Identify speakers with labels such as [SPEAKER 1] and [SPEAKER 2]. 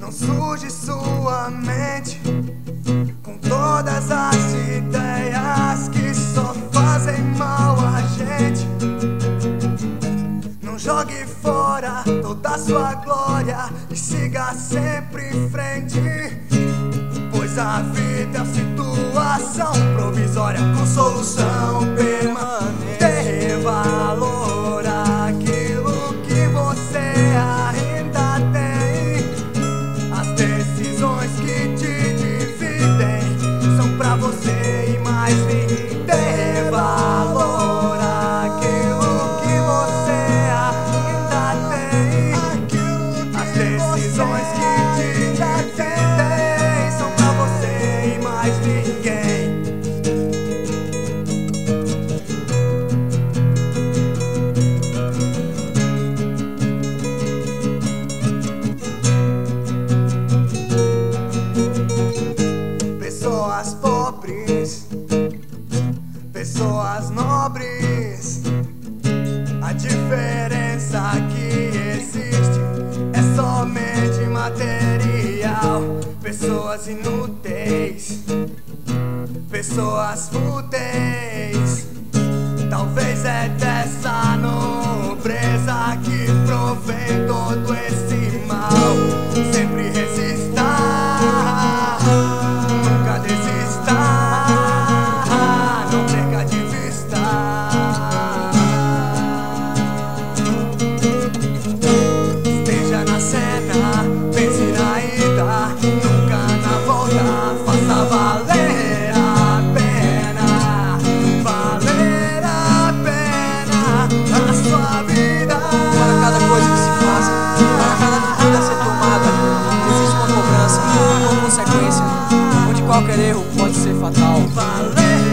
[SPEAKER 1] não surge sua mente com todas as ideias que só fazem mal a gente. Não jogue fora toda a sua glória e siga sempre em frente, pois a vida é uma situação provisória com solução permanente. Dê valor àquilo que você ainda tem. As decisões que te dividem são pra você e mais ninguém. Dê valor àquilo que você ainda tem. As decisões que te dividem são pra você e mais ninguém. Pessoas pobres, pessoas nobres, a diferença que existe é somente material. Pessoas inúteis, pessoas fúteis, talvez é dessa nobreza que provém todo esse mal. Sempre resista, nunca desista, não perca de vista. Esteja na cena, pense na ida, nunca na volta. Faça valer a pena, valer a pena a sua vida.
[SPEAKER 2] Para cada coisa que se faça, para cada atitude a ser tomada, existe uma cobrança, uma consequência, onde qualquer erro pode ser fatal.
[SPEAKER 1] Valer